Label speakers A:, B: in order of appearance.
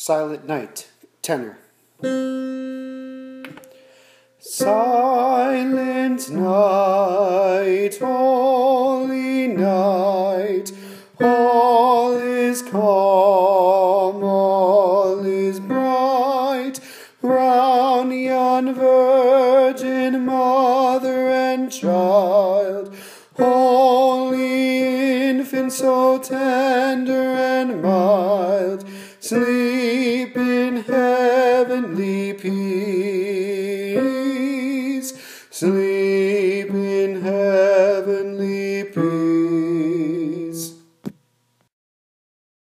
A: Silent Night, tenor. Silent night, holy night, all is calm, all is bright, round yon virgin mother and child, holy infant so tender and mild, sleep in heavenly peace, sleep